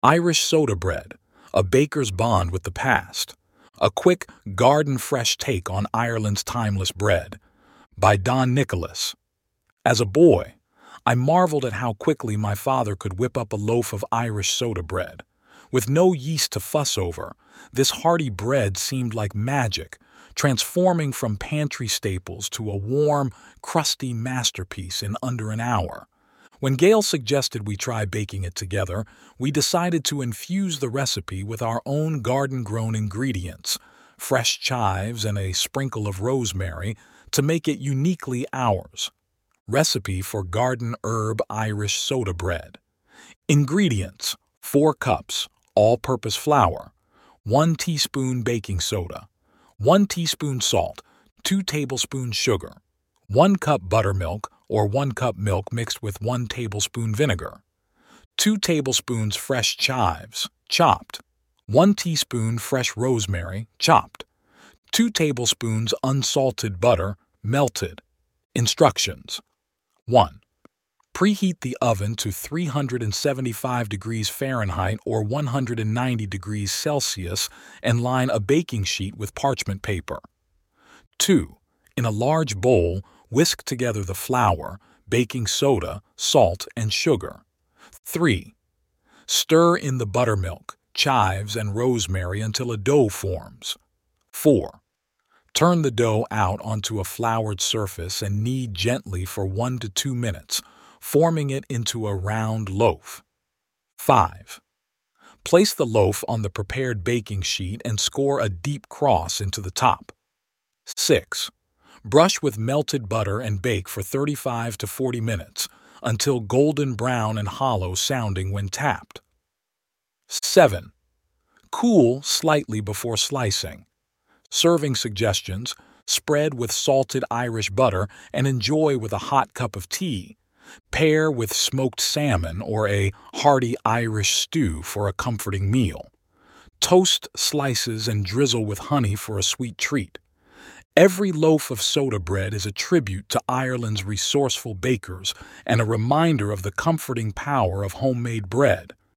Irish soda bread, a baker's bond with the past. A quick, garden-fresh take on Ireland's timeless bread, by Don Nicholas. As a boy, I marveled at how quickly my father could whip up a loaf of Irish soda bread. With no yeast to fuss over, this hearty bread seemed like magic, transforming from pantry staples to a warm, crusty masterpiece in under an hour. When Gail suggested we try baking it together, we decided to infuse the recipe with our own garden-grown ingredients, fresh chives and a sprinkle of rosemary, to make it uniquely ours. Recipe for garden herb Irish soda bread. Ingredients: 4 cups, all-purpose flour, 1 teaspoon baking soda, 1 teaspoon salt, 2 tablespoons sugar, 1 cup buttermilk or 1 cup milk mixed with 1 tablespoon vinegar, 2 tablespoons fresh chives, chopped, 1 teaspoon fresh rosemary, chopped, 2 tablespoons unsalted butter, melted. Instructions: 1. Preheat the oven to 375 degrees Fahrenheit or 190 degrees Celsius and line a baking sheet with parchment paper. 2. In a large bowl, whisk together the flour, baking soda, salt, and sugar. 3. Stir in the buttermilk, chives, and rosemary until a dough forms. 4. Turn the dough out onto a floured surface and knead gently for 1 to 2 minutes, forming it into a round loaf. 5. Place the loaf on the prepared baking sheet and score a deep cross into the top. 6. Brush with melted butter and bake for 35 to 40 minutes until golden brown and hollow sounding when tapped. 7. Cool slightly before slicing. Serving suggestions: spread with salted Irish butter and enjoy with a hot cup of tea. Pair with smoked salmon or a hearty Irish stew for a comforting meal. Toast slices and drizzle with honey for a sweet treat. Every loaf of soda bread is a tribute to Ireland's resourceful bakers and a reminder of the comforting power of homemade bread.